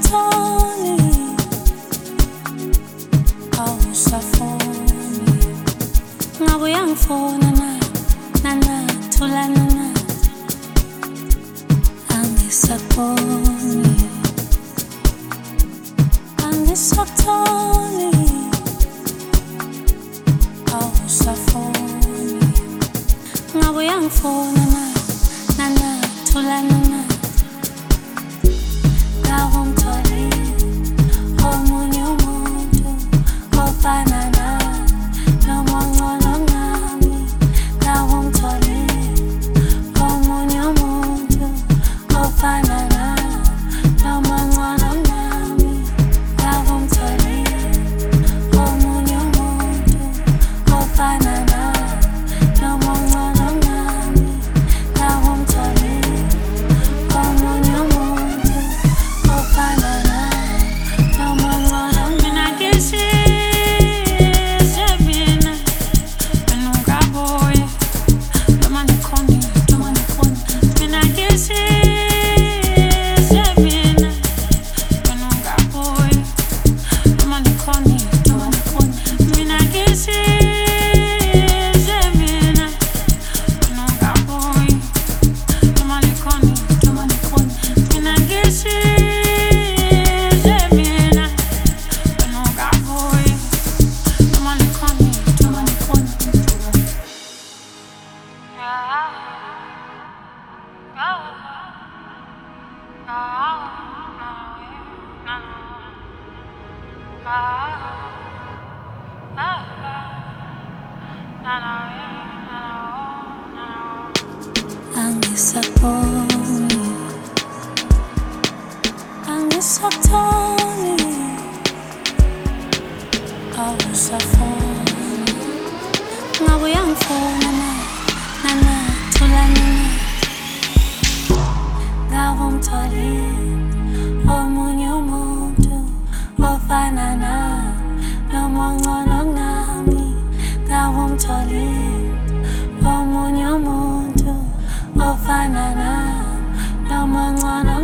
awusatholi, awusafoni. Ngabe uyangifona na thulana na, angisaboni, angisatholi, awusafoni. Ngabe uyangifona na thulana na, ngawumtholi omunye umuntu ofana nawe, noma ongcono ngami. Ngawumtholi omunye umuntu ofana nawe, noma ongcono ngami. Ngawumtholi omunye umuntu ofana nawe, noma ongcono ngami. Ngawumtholi omunye umuntu ofana nawe, noma ongcono. Mina ngishise mina ungabuye, noma ngikhona. Mina ngishise mina ungabuye, noma ngikhona. Mina ngishise mina ungabuye, noma ngikhona. Mina ngishise mina ungabuye, noma ngikhona. Angisaboni, angisatholi, awusafoni. Ngabe uyangifona na thulana na, ngawumtholi omunye umuntu ofana nawe, noma ongcono ngami. Ngawumtholi omunye umuntu ofana nawe, noma ongcono